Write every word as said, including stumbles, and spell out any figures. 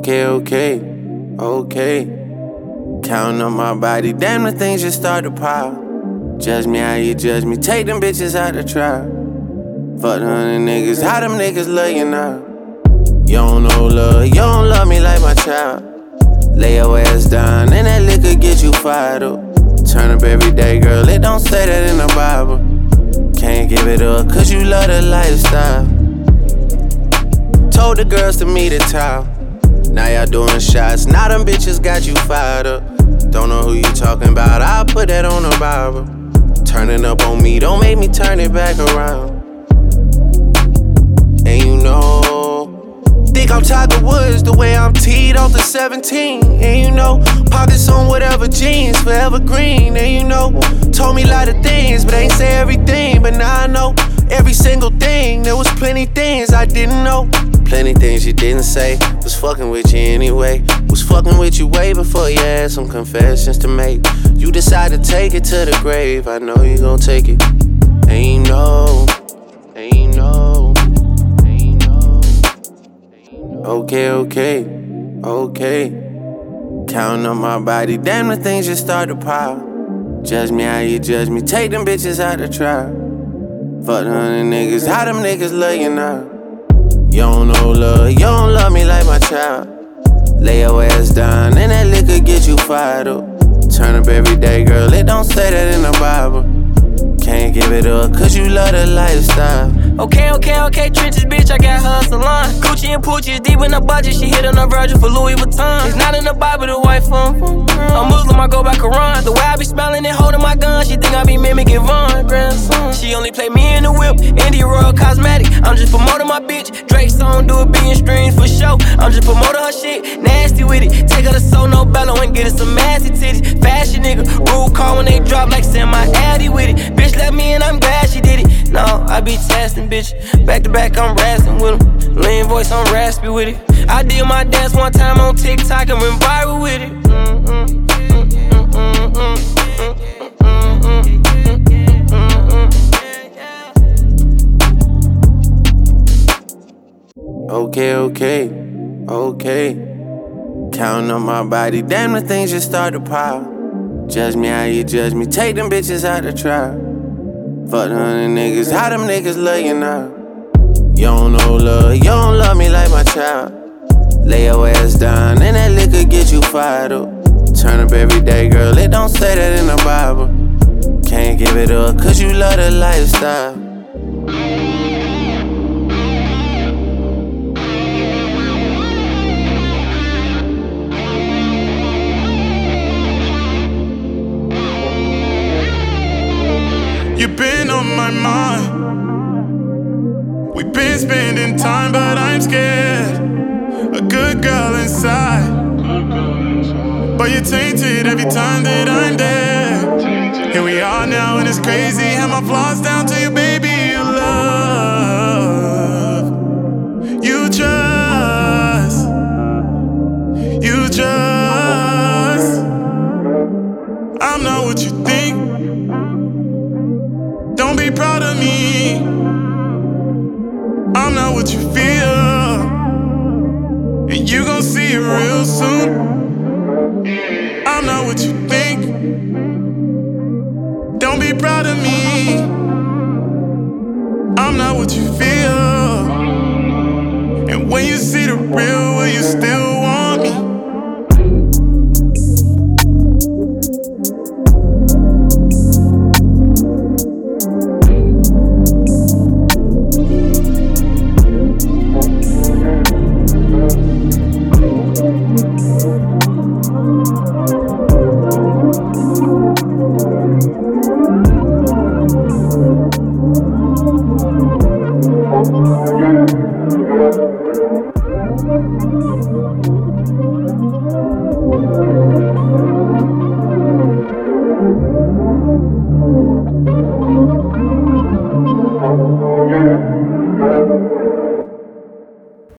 Okay, okay, okay. Counting on my body, damn the things just start to pile. Judge me how you judge me, take them bitches out the trial. Fuck the hundred niggas, how them niggas love you now? You don't know love, you don't love me like my child. Lay your ass down and that liquor get you fired up. Turn up every day, girl, it don't say that in the Bible. Can't give it up, cause you love the lifestyle. Told the girls to meet at town. Now y'all doing shots, now them bitches got you fired up. Don't know who you talking about, I'll put that on the Bible. Turning up on me, don't make me turn it back around. And you know, think I'm Tiger Woods the way I'm teed off the seventeen. And you know, pockets on whatever jeans, forever green. And you know, told me a lot of things, but ain't say everything. But now I know every single thing. There was plenty things I didn't know. Plenty things you didn't say. Was fucking with you anyway. Was fucking with you way before you had some confessions to make. You decided to take it to the grave. I know you gon' take it. And you know, and you know, and you know. Okay, okay, okay. Counting on my body, damn the things just start to pile. Judge me how you judge me, take them bitches out the trial. Fuck the hundred niggas, how them niggas love you now? You don't know love, you don't love me like my child. Lay your ass down and that liquor get you fired up. Turn up every day, girl, it don't say that in the Bible. Can't give it up, cause you love the lifestyle. Okay, okay, okay, trenches, bitch, I got her a salon. Gucci and Poochie is deep in the budget, she hit on a Virgil for Louis Vuitton. It's not in the Bible, the white phone. I'm Muslim, I go by Quran. The way I be smiling and holding my gun, she think I be mimicking Von. Grandson. She only play me in the whip, India Royal Cosmetic. I'm just promoting my bitch, Drake song, do a billion streams for show. I'm just promoting her shit, nasty with it. Take her to Sono Bello and get her some massy titties. Fashion nigga, rule call when they drop like semi-addy with it. Bitch let me in, I'm glad she did it. No, I be testing, bitch. Back to back, I'm rasping with him. Lean voice, I'm raspy with it. I did my dance one time on TikTok and went viral with it. Mm-mm, mm-mm, mm-mm, mm-mm. Okay, okay, okay. Counting on my body, damn the things just start to pile. Judge me how you judge me, take them bitches out the trial. Fuck the hundred niggas, how them niggas love you now? You don't know love, you don't love me like my child. Lay your ass down and that liquor get you fired up. Turn up every day, girl, it don't say that in the Bible. Can't give it up, cause you love the lifestyle. You've been on my mind. We've been spending time, but I'm scared. A good girl inside, but you're tainted every time that I'm there. Here we are now, and it's crazy. Have my flaws down to you, baby. You love, you trust, you trust. I'm not what you think. Don't be proud of me. I'm not what you feel, and you gon' see it real soon. I'm not what you think. Don't be proud of me. I'm not what you feel, and when you see the real, will you still want me?